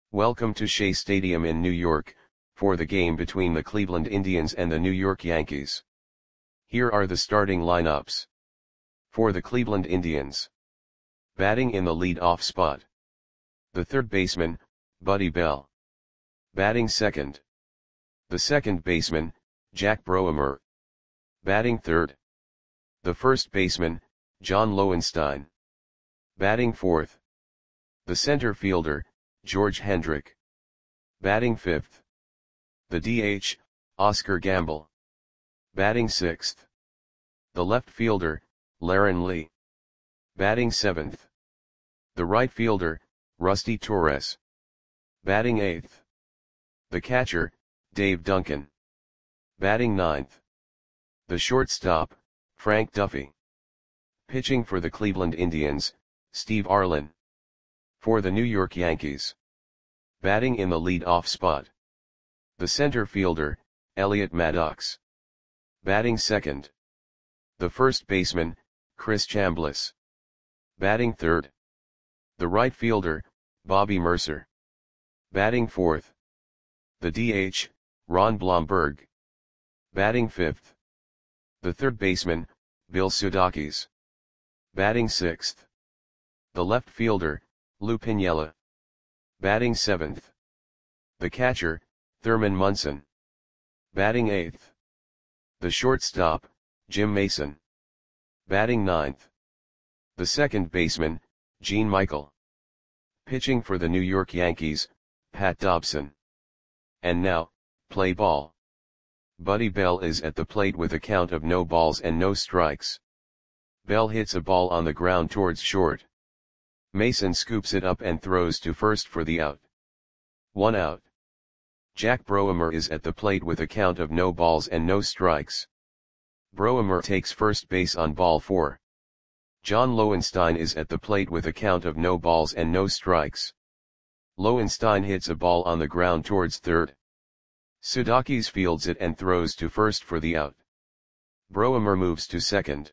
Welcome to Shea Stadium in New York, for the game between the Cleveland Indians and the New York Yankees. Here are the starting lineups. For the Cleveland Indians. Batting in the lead-off spot. The third baseman, Buddy Bell. Batting second. The second baseman, Jack Browmer. Batting third. The first baseman, John Lowenstein. Batting fourth. The center fielder, George Hendrick. Batting fifth. The DH, Oscar Gamble. Batting sixth. The left fielder, Laren Lee. Batting seventh. The right fielder, Rusty Torres. Batting eighth. The catcher, Dave Duncan. Batting ninth. The shortstop, Frank Duffy. Pitching for the Cleveland Indians, Steve Arlen. For the New York Yankees. Batting in the lead-off spot. The center fielder, Elliot Maddox. Batting second. The first baseman, Chris Chambliss. Batting third. The right fielder, Bobby Murcer. Batting fourth. The DH, Ron Blomberg. Batting fifth. The third baseman, Bill Sudakis. Batting sixth. The left fielder, Lou Piniella. Batting seventh. The catcher, Thurman Munson. Batting eighth. The shortstop, Jim Mason. Batting ninth. The second baseman, Gene Michael. Pitching for the New York Yankees, Pat Dobson. And now, play ball. Buddy Bell is at the plate with a count of no balls and no strikes. Bell hits a ball on the ground towards short. Mason scoops it up and throws to first for the out. 1 out. Jack Browmer is at the plate with a count of no balls and no strikes. Browmer takes first base on ball 4. John Lowenstein is at the plate with a count of no balls and no strikes. Lowenstein hits a ball on the ground towards third. Sudakis fields it and throws to first for the out. Browmer moves to second.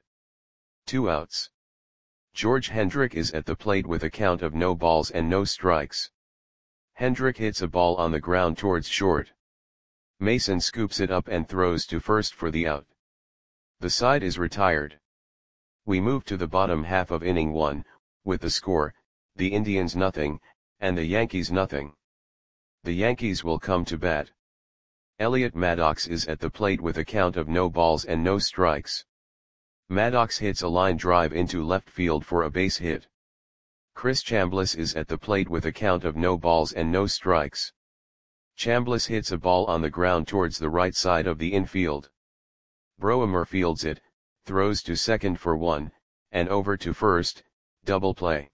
2 outs. George Hendrick is at the plate with a count of no balls and no strikes. Hendrick hits a ball on the ground towards short. Mason scoops it up and throws to first for the out. The side is retired. We move to the bottom half of inning 1, with the score, the Indians nothing, and the Yankees nothing. The Yankees will come to bat. Elliot Maddox is at the plate with a count of no balls and no strikes. Maddox hits a line drive into left field for a base hit. Chris Chambliss is at the plate with a count of no balls and no strikes. Chambliss hits a ball on the ground towards the right side of the infield. Browmer fields it, throws to second for 1, and over to first, double play.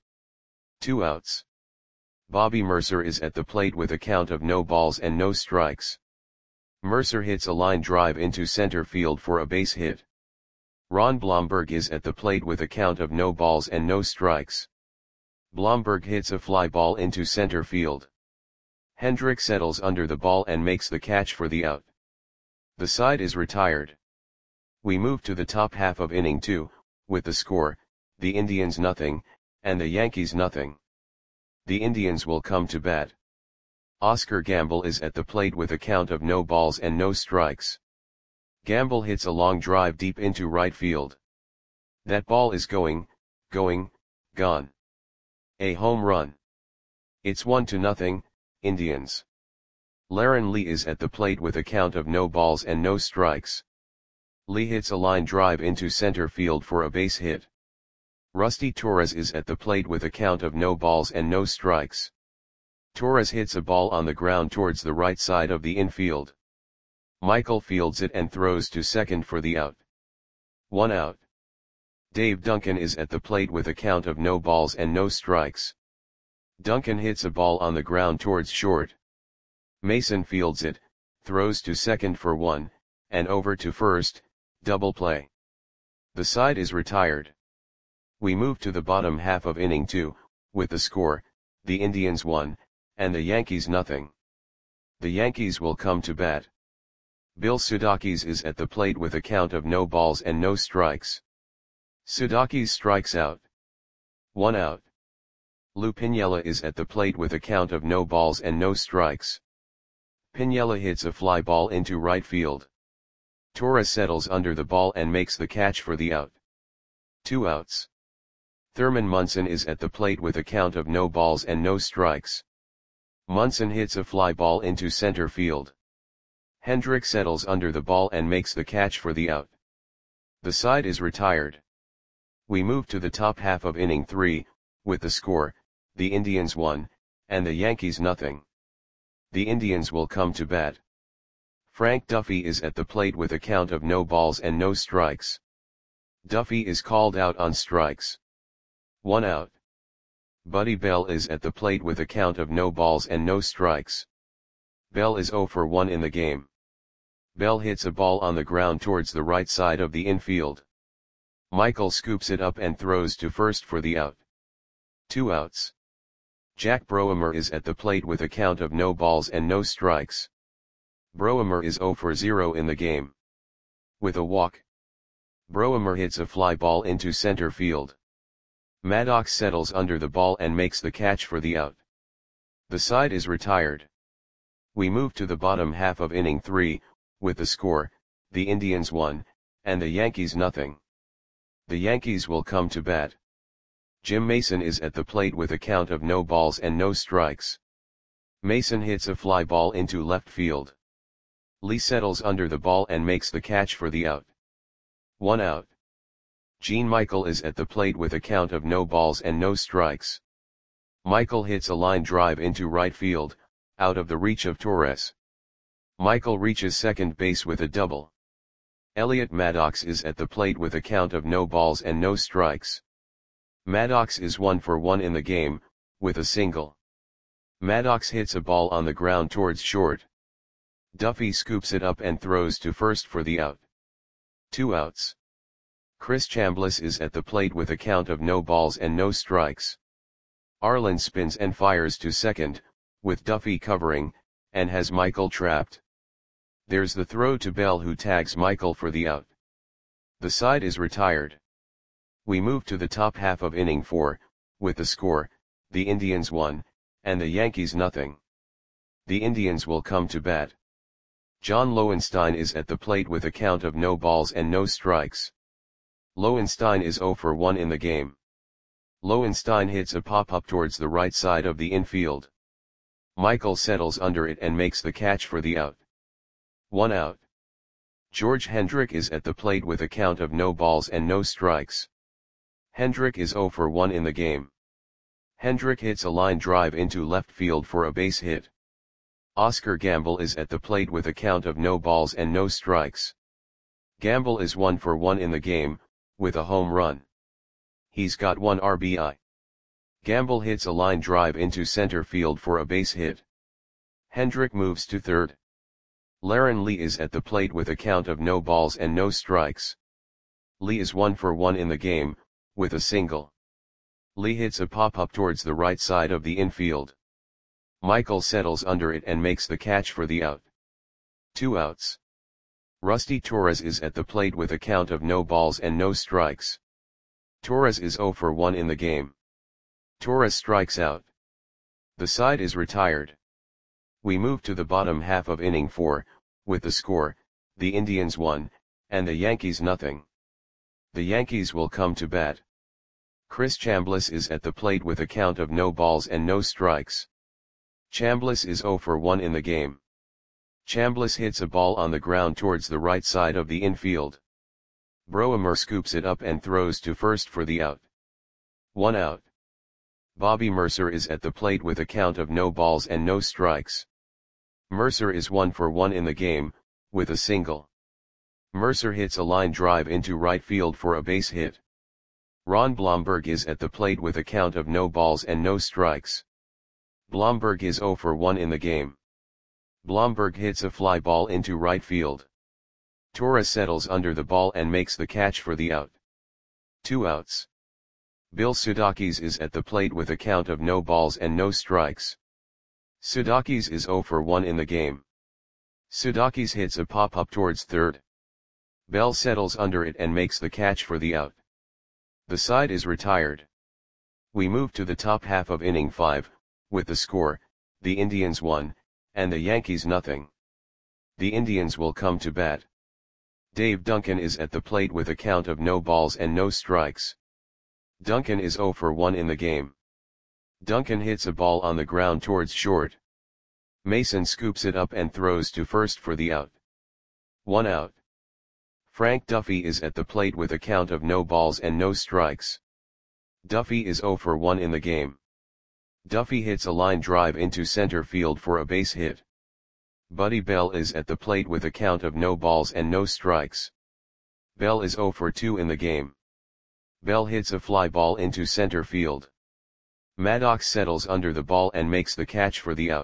2 outs. Bobby Murcer is at the plate with a count of no balls and no strikes. Murcer hits a line drive into center field for a base hit. Ron Blomberg is at the plate with a count of no balls and no strikes. Blomberg hits a fly ball into center field. Hendrick settles under the ball and makes the catch for the out. The side is retired. We move to the top half of inning 2, with the score, the Indians nothing, and the Yankees nothing. The Indians will come to bat. Oscar Gamble is at the plate with a count of no balls and no strikes. Gamble hits a long drive deep into right field. That ball is gone. A home run. It's 1-0, Indians. Laren Lee is at the plate with a count of no balls and no strikes. Lee hits a line drive into center field for a base hit. Rusty Torres is at the plate with a count of no balls and no strikes. Torres hits a ball on the ground towards the right side of the infield. Michael fields it and throws to second for the out. 1 out. Dave Duncan is at the plate with a count of no balls and no strikes. Duncan hits a ball on the ground towards short. Mason fields it, throws to second for 1, and over to first, double play. The side is retired. We move to the bottom half of inning 2, with the score, the Indians 1, and the Yankees nothing. The Yankees will come to bat. Bill Sudakis is at the plate with a count of no balls and no strikes. Sudakis strikes out. 1 out. Lou Piniella is at the plate with a count of no balls and no strikes. Piniella hits a fly ball into right field. Torres settles under the ball and makes the catch for the out. 2 outs. Thurman Munson is at the plate with a count of no balls and no strikes. Munson hits a fly ball into center field. Hendrick settles under the ball and makes the catch for the out. The side is retired. We move to the top half of inning 3, with the score, the Indians 1, and the Yankees nothing. The Indians will come to bat. Frank Duffy is at the plate with a count of no balls and no strikes. Duffy is called out on strikes. 1 out. Buddy Bell is at the plate with a count of no balls and no strikes. Bell is 0 for 1 in the game. Bell hits a ball on the ground towards the right side of the infield. Michael scoops it up and throws to first for the out. 2 outs. Jack Broemer is at the plate with a count of no balls and no strikes. Broemer is 0 for 0 in the game. With a walk, Broemer hits a fly ball into center field. Maddox settles under the ball and makes the catch for the out. The side is retired. We move to the bottom half of inning 3, with the score, the Indians 1, and the Yankees nothing. The Yankees will come to bat. Jim Mason is at the plate with a count of no balls and no strikes. Mason hits a fly ball into left field. Lee settles under the ball and makes the catch for the out. 1 out. Gene Michael is at the plate with a count of no balls and no strikes. Michael hits a line drive into right field, out of the reach of Torres. Michael reaches second base with a double. Elliot Maddox is at the plate with a count of no balls and no strikes. Maddox is 1 for 1 in the game, with a single. Maddox hits a ball on the ground towards short. Duffy scoops it up and throws to first for the out. 2 outs. Chris Chambliss is at the plate with a count of no balls and no strikes. Arlen spins and fires to second, with Duffy covering, and has Michael trapped. There's the throw to Bell, who tags Michael for the out. The side is retired. We move to the top half of inning 4, with the score, the Indians 1, and the Yankees nothing. The Indians will come to bat. John Lowenstein is at the plate with a count of no balls and no strikes. Lowenstein is 0 for 1 in the game. Lowenstein hits a pop-up towards the right side of the infield. Michael settles under it and makes the catch for the out. 1 out. George Hendrick is at the plate with a count of no balls and no strikes. Hendrick is 0 for 1 in the game. Hendrick hits a line drive into left field for a base hit. Oscar Gamble is at the plate with a count of no balls and no strikes. Gamble is 1 for 1 in the game, with a home run. He's got 1 RBI. Gamble hits a line drive into center field for a base hit. Hendrick moves to third. Laren Lee is at the plate with a count of no balls and no strikes. Lee is 1 for 1 in the game, with a single. Lee hits a pop-up towards the right side of the infield. Michael settles under it and makes the catch for the out. 2 outs. Rusty Torres is at the plate with a count of no balls and no strikes. Torres is 0 for 1 in the game. Torres strikes out. The side is retired. We move to the bottom half of inning 4, with the score, the Indians 1, and the Yankees nothing. The Yankees will come to bat. Chris Chambliss is at the plate with a count of no balls and no strikes. Chambliss is 0 for 1 in the game. Chambliss hits a ball on the ground towards the right side of the infield. Broemer scoops it up and throws to first for the out. 1 out. Bobby Mercer is at the plate with a count of no balls and no strikes. Mercer is 1 for 1 in the game, with a single. Mercer hits a line drive into right field for a base hit. Ron Blomberg is at the plate with a count of no balls and no strikes. Blomberg is 0 for 1 in the game. Blomberg hits a fly ball into right field. Torres settles under the ball and makes the catch for the out. 2 outs. Bill Sudakis is at the plate with a count of no balls and no strikes. Sudakis is 0 for 1 in the game. Sudakis hits a pop-up towards third. Bell settles under it and makes the catch for the out. The side is retired. We move to the top half of inning 5, with the score, the Indians 1, and the Yankees nothing. The Indians will come to bat. Dave Duncan is at the plate with a count of no balls and no strikes. Duncan is 0 for 1 in the game. Duncan hits a ball on the ground towards short. Mason scoops it up and throws to first for the out. 1 out. Frank Duffy is at the plate with a count of no balls and no strikes. Duffy is 0 for 1 in the game. Duffy hits a line drive into center field for a base hit. Buddy Bell is at the plate with a count of no balls and no strikes. Bell is 0 for 2 in the game. Bell hits a fly ball into center field. Maddox settles under the ball and makes the catch for the out.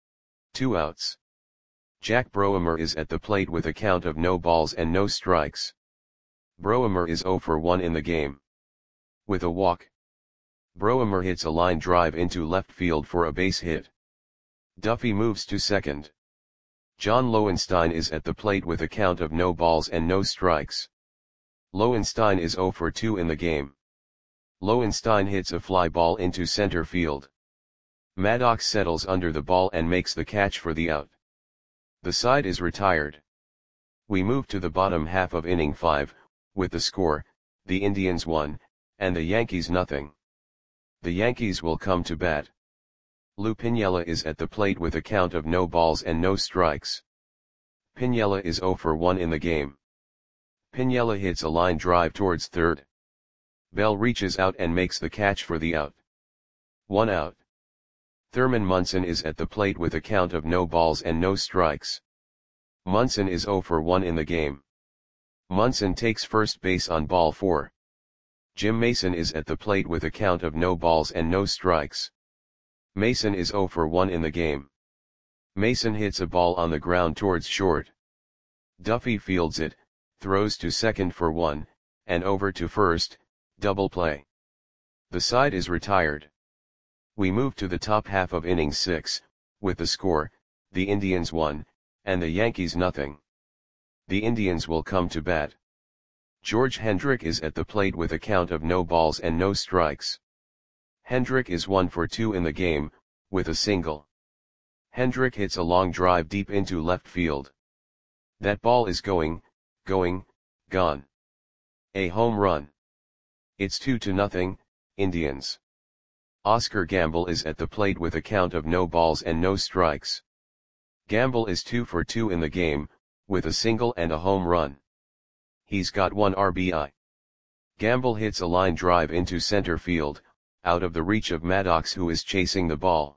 2 outs. Jack Broemer is at the plate with a count of no balls and no strikes. Broemer is 0 for 1 in the game. With a walk, Broemer hits a line drive into left field for a base hit. Duffy moves to second. John Lowenstein is at the plate with a count of no balls and no strikes. Lowenstein is 0 for 2 in the game. Lowenstein hits a fly ball into center field. Maddox settles under the ball and makes the catch for the out. The side is retired. We move to the bottom half of inning 5, with the score, the Indians 1, and the Yankees nothing. The Yankees will come to bat. Lou Piniella is at the plate with a count of no balls and no strikes. Piniella is 0 for 1 in the game. Piniella hits a line drive towards third. Bell reaches out and makes the catch for the out. 1 out. Thurman Munson is at the plate with a count of no balls and no strikes. Munson is 0 for 1 in the game. Munson takes first base on ball 4. Jim Mason is at the plate with a count of no balls and no strikes. Mason is 0 for 1 in the game. Mason hits a ball on the ground towards short. Duffy fields it, throws to second for 1, and over to first, double play. The side is retired. We move to the top half of inning 6, with the score, the Indians 1, and the Yankees nothing. The Indians will come to bat. George Hendrick is at the plate with a count of no balls and no strikes. Hendrick is 1 for 2 in the game, with a single. Hendrick hits a long drive deep into left field. That ball is gone. A home run. It's 2-0, Indians. Oscar Gamble is at the plate with a count of no balls and no strikes. Gamble is 2 for 2 in the game, with a single and a home run. He's got 1 RBI. Gamble hits a line drive into center field, out of the reach of Maddox who is chasing the ball.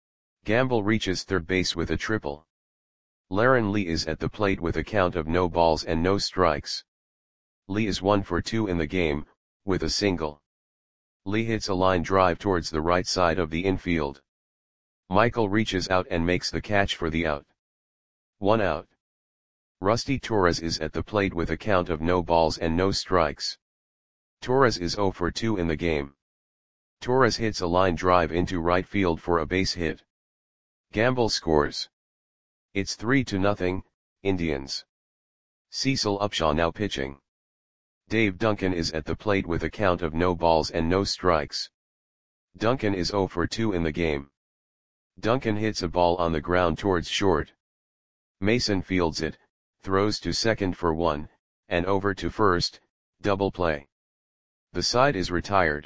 Gamble reaches third base with a triple. Laron Lee is at the plate with a count of no balls and no strikes. Lee is 1 for 2 in the game, with a single. Lee hits a line drive towards the right side of the infield. Michael reaches out and makes the catch for the out. 1 out. Rusty Torres is at the plate with a count of no balls and no strikes. Torres is 0 for 2 in the game. Torres hits a line drive into right field for a base hit. Gamble scores. It's 3-0, Indians. Cecil Upshaw now pitching. Dave Duncan is at the plate with a count of no balls and no strikes. Duncan is 0 for 2 in the game. Duncan hits a ball on the ground towards short. Mason fields it, throws to second for 1, and over to first, double play. The side is retired.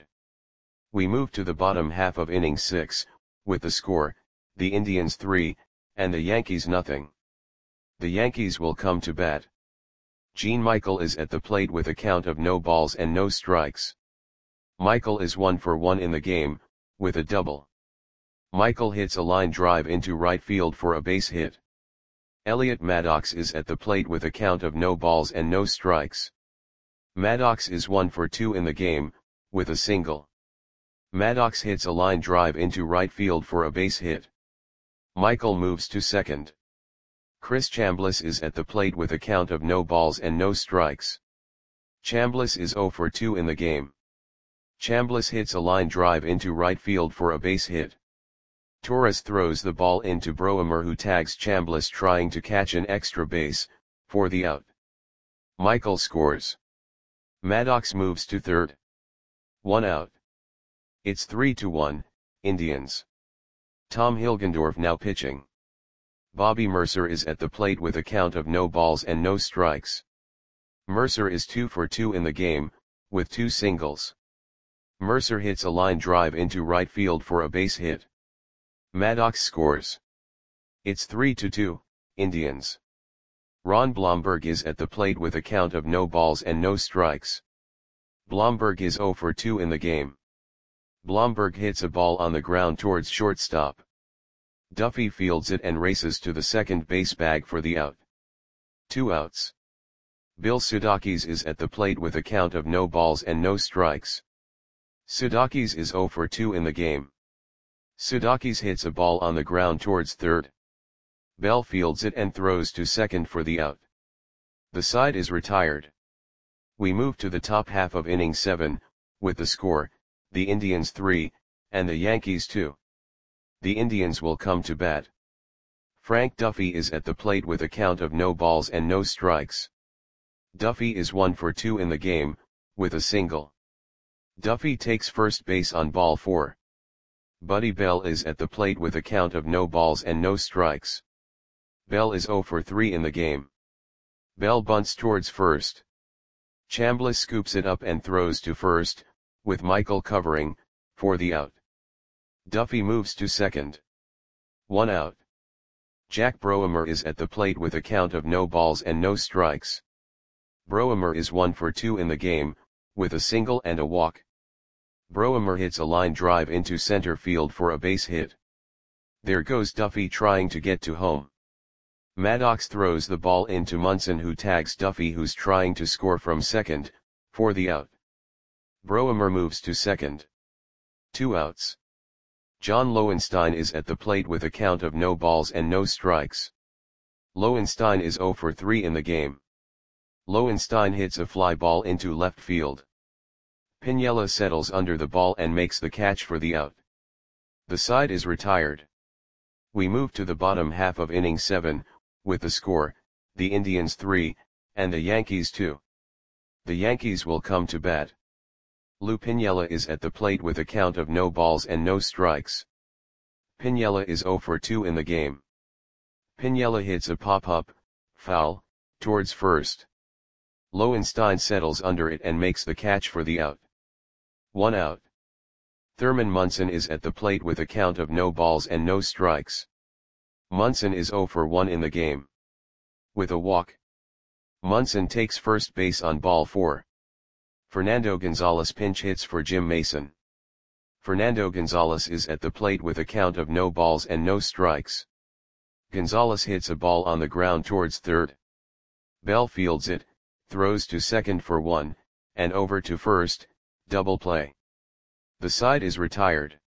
We move to the bottom half of inning 6, with the score, the Indians 3, and the Yankees nothing. The Yankees will come to bat. Gene Michael is at the plate with a count of no balls and no strikes. Michael is 1 for 1 in the game, with a double. Michael hits a line drive into right field for a base hit. Elliot Maddox is at the plate with a count of no balls and no strikes. Maddox is 1 for 2 in the game, with a single. Maddox hits a line drive into right field for a base hit. Michael moves to second. Chris Chambliss is at the plate with a count of no balls and no strikes. Chambliss is 0 for 2 in the game. Chambliss hits a line drive into right field for a base hit. Torres throws the ball into Broemer who tags Chambliss trying to catch an extra base, for the out. Michael scores. Maddox moves to third. 1 out. It's 3-1, Indians. Tom Hilgendorf now pitching. Bobby Mercer is at the plate with a count of no balls and no strikes. Mercer is 2 for 2 in the game, with 2 singles. Mercer hits a line drive into right field for a base hit. Maddox scores. It's 3-2, Indians. Ron Blomberg is at the plate with a count of no balls and no strikes. Blomberg is 0 for 2 in the game. Blomberg hits a ball on the ground towards shortstop. Duffy fields it and races to the second base bag for the out. 2 outs. Bill Sudakis is at the plate with a count of no balls and no strikes. Sudakis is 0 for 2 in the game. Sudakis hits a ball on the ground towards third. Bell fields it and throws to second for the out. The side is retired. We move to the top half of inning 7, with the score, the Indians 3, and the Yankees 2. The Indians will come to bat. Frank Duffy is at the plate with a count of no balls and no strikes. Duffy is 1 for 2 in the game, with a single. Duffy takes first base on ball 4. Buddy Bell is at the plate with a count of no balls and no strikes. Bell is 0 for 3 in the game. Bell bunts towards first. Chambliss scoops it up and throws to first, with Michael covering, for the out. Duffy moves to second. 1 out. Jack Broemer is at the plate with a count of no balls and no strikes. Broemer is 1 for 2 in the game, with a single and a walk. Broemer hits a line drive into center field for a base hit. There goes Duffy trying to get to home. Maddox throws the ball into Munson, who tags Duffy, who's trying to score from second, for the out. Broemer moves to second. 2 outs. John Lowenstein is at the plate with a count of no balls and no strikes. Lowenstein is 0 for 3 in the game. Lowenstein hits a fly ball into left field. Piniella settles under the ball and makes the catch for the out. The side is retired. We move to the bottom half of inning 7, with the score, the Indians 3, and the Yankees 2. The Yankees will come to bat. Lou Piniella is at the plate with a count of no balls and no strikes. Piniella is 0 for 2 in the game. Piniella hits a pop-up, foul, towards first. Lowenstein settles under it and makes the catch for the out. 1 out. Thurman Munson is at the plate with a count of no balls and no strikes. Munson is 0 for 1 in the game. With a walk. Munson takes first base on ball 4. Fernando Gonzalez pinch hits for Jim Mason. Fernando Gonzalez is at the plate with a count of no balls and no strikes. Gonzalez hits a ball on the ground towards third. Bell fields it, throws to second for 1, and over to first, double play. The side is retired.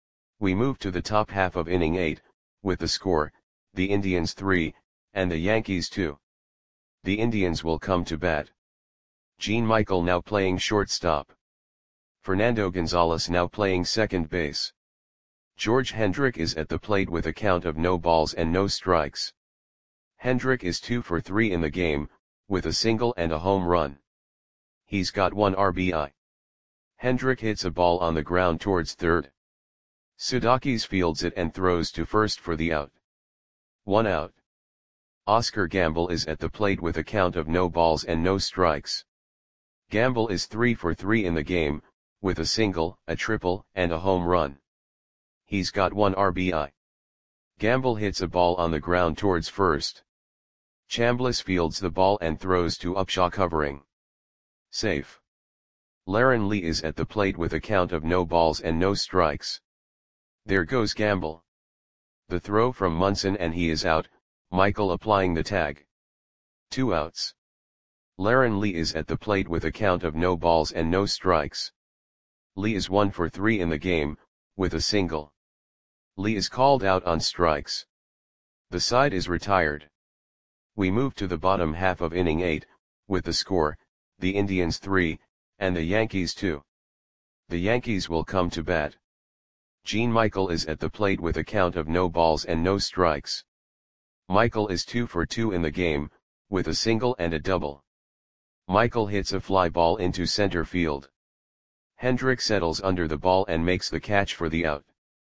We move to the top half of inning 8, with the score, the Indians 3, and the Yankees 2. The Indians will come to bat. Gene Michael now playing shortstop. Fernando Gonzalez now playing second base. George Hendrick is at the plate with a count of no balls and no strikes. Hendrick is 2 for 3 in the game, with a single and a home run. He's got 1 RBI. Hendrick hits a ball on the ground towards third. Sudakis fields it and throws to first for the out. 1 out. Oscar Gamble is at the plate with a count of no balls and no strikes. Gamble is 3 for 3 in the game, with a single, a triple, and a home run. He's got 1 RBI. Gamble hits a ball on the ground towards first. Chambliss fields the ball and throws to Upshaw covering. Safe. Laron Lee is at the plate with a count of no balls and no strikes. There goes Gamble. The throw from Munson and he is out, Michael applying the tag. 2 outs. Laron Lee is at the plate with a count of no balls and no strikes. Lee is 1 for 3 in the game, with a single. Lee is called out on strikes. The side is retired. We move to the bottom half of inning 8, with the score, the Indians 3, and the Yankees 2. The Yankees will come to bat. Gene Michael is at the plate with a count of no balls and no strikes. Michael is 2 for 2 in the game, with a single and a double. Michael hits a fly ball into center field. Hendrick settles under the ball and makes the catch for the out.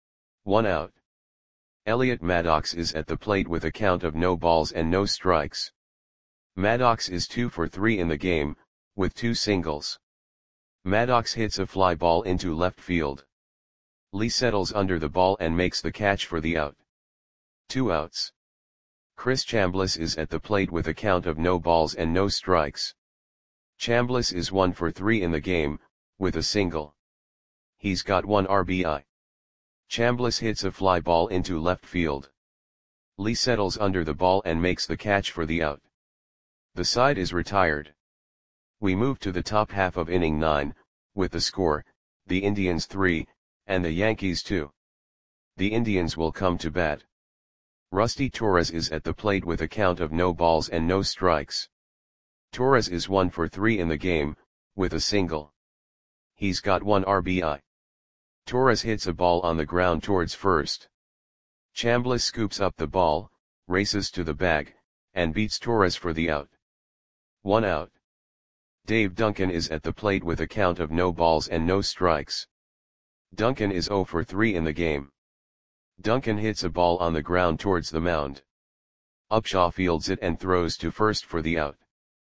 1 out. Elliot Maddox is at the plate with a count of no balls and no strikes. Maddox is 2 for 3 in the game, with 2 singles. Maddox hits a fly ball into left field. Lee settles under the ball and makes the catch for the out. 2 outs. Chris Chambliss is at the plate with a count of no balls and no strikes. Chambliss is 1 for 3 in the game, with a single. He's got 1 RBI. Chambliss hits a fly ball into left field. Lee settles under the ball and makes the catch for the out. The side is retired. We move to the top half of inning 9, with the score, the Indians 3, and the Yankees 2. The Indians will come to bat. Rusty Torres is at the plate with a count of no balls and no strikes. Torres is 1 for 3 in the game, with a single. He's got 1 RBI. Torres hits a ball on the ground towards first. Chambliss scoops up the ball, races to the bag, and beats Torres for the out. 1 out. Dave Duncan is at the plate with a count of no balls and no strikes. Duncan is 0 for 3 in the game. Duncan hits a ball on the ground towards the mound. Upshaw fields it and throws to first for the out.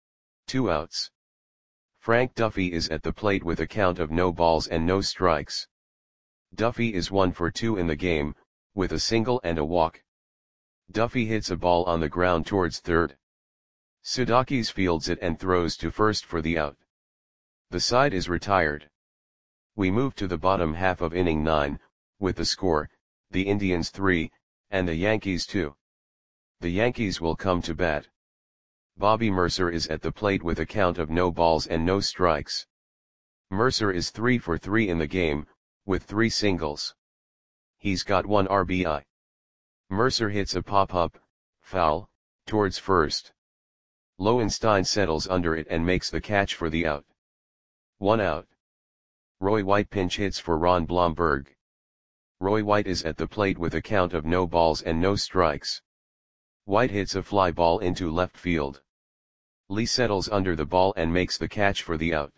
2 outs. Frank Duffy is at the plate with a count of no balls and no strikes. Duffy is 1 for 2 in the game, with a single and a walk. Duffy hits a ball on the ground towards third. Sudakis fields it and throws to first for the out. The side is retired. We move to the bottom half of inning 9, with the score, the Indians 3, and the Yankees 2. The Yankees will come to bat. Bobby Mercer is at the plate with a count of no balls and no strikes. Mercer is 3 for 3 in the game, with 3 singles. He's got 1 RBI. Mercer hits a pop-up, foul, towards first. Lowenstein settles under it and makes the catch for the out. 1 out. Roy White pinch hits for Ron Blomberg. Roy White is at the plate with a count of no balls and no strikes. White hits a fly ball into left field. Lee settles under the ball and makes the catch for the out.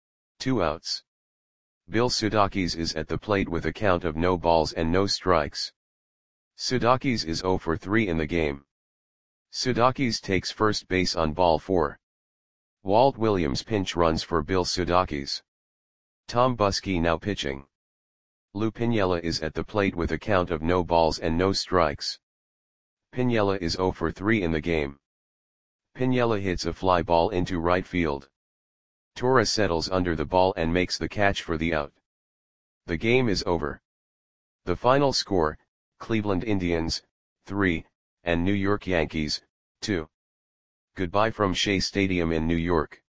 2 outs. Bill Sudakis is at the plate with a count of no balls and no strikes. Sudakis is 0 for 3 in the game. Sudakis takes first base on ball 4. Walt Williams pinch runs for Bill Sudakis. Tom Buskey now pitching. Lou Piniella is at the plate with a count of no balls and no strikes. Piniella is 0 for 3 in the game. Piniella hits a fly ball into right field. Torres settles under the ball and makes the catch for the out. The game is over. The final score, Cleveland Indians, 3, and New York Yankees, 2. Goodbye from Shea Stadium in New York.